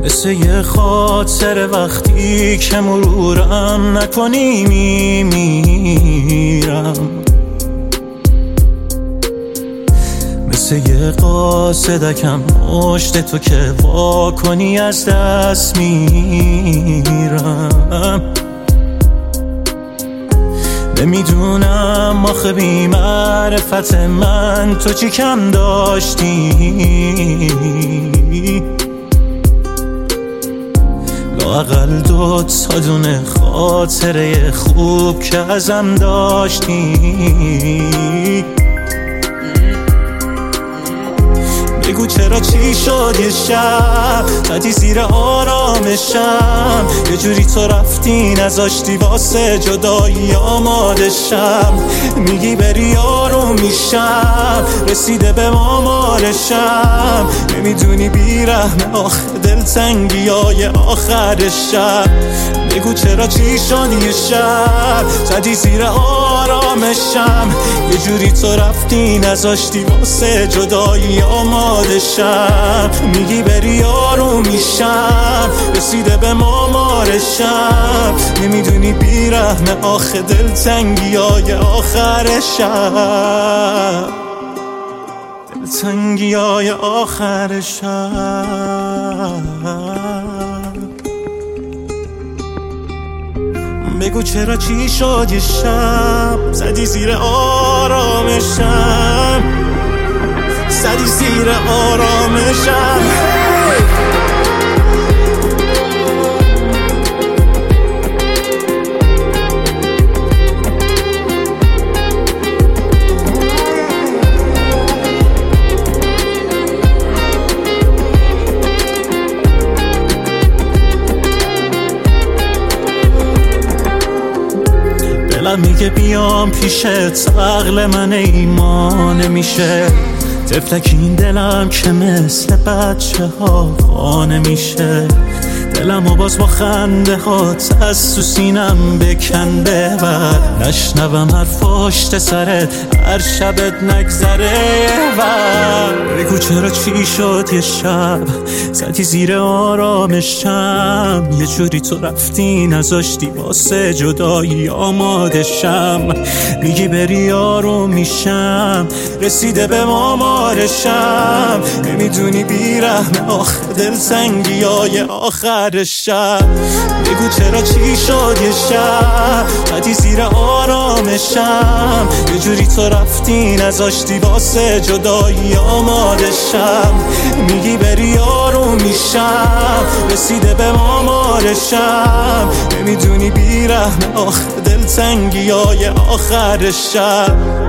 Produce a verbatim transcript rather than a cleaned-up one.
مثل یه خاطر وقتی که مرورم نکنی میمیرم، مثل یه قاصدکم مشت تو که وا کنی از دست میرم. نمیدونم آخه بی معرفت من تو چی کم داشتی، لااقل دو تا دونه خاطره خوب که ازم داشتی. بگو چرا چی شد یه شب زدی زیر آرامشم، یه جوری تو رفتی نذاشتی واسه جدایی آمادشم. میگی بری آروم میشم، رسیده به مامارشم، نمیدونی بیرحم آخه دلتنگی های آخرشم. بگو چرا چی شد یه شب زدی زیر آرامشم، یه جوری تو رفتی نذاشتی واسه جدایی آمادشم. میگی بری آروم میشم، رسیده به مامارشم، نمیدونی بیرحم آخه دلتنگی های آخرشم، دلتنگی های آخرشم. بگو چرا چی شد یه شب زدی زیر آرامشم، زدی زیر آرامشم. دلم میگه بیام پیشت، عقل من ایمان میشه، طفلک این دلم که مثل بچه ها خانه میشه. دلم و باز با خنده هات از تو سینم بکن ببر، نشنوم حرف پشت سرت هر شبت نگذره ور. بگو چرا چی شد یه شب زدی زیر آرامشم، یه جوری تو رفتی نذاشتی واسه جدایی آمادشم. میگی بری آروم میشم، رسیده به مامارشم، نمیدونی بیرحم آخه دلتنگی های آخرشم. بگو چرا چی شد یه شب زدی زیر آرامشم، یه جوری تو رفتی نذاشتی واسه جدایی آمادشم. میگی بری آروم میشم، رسیده به مامارشم، نمیدونی بیرحم آخه دلتنگی های آخرشم.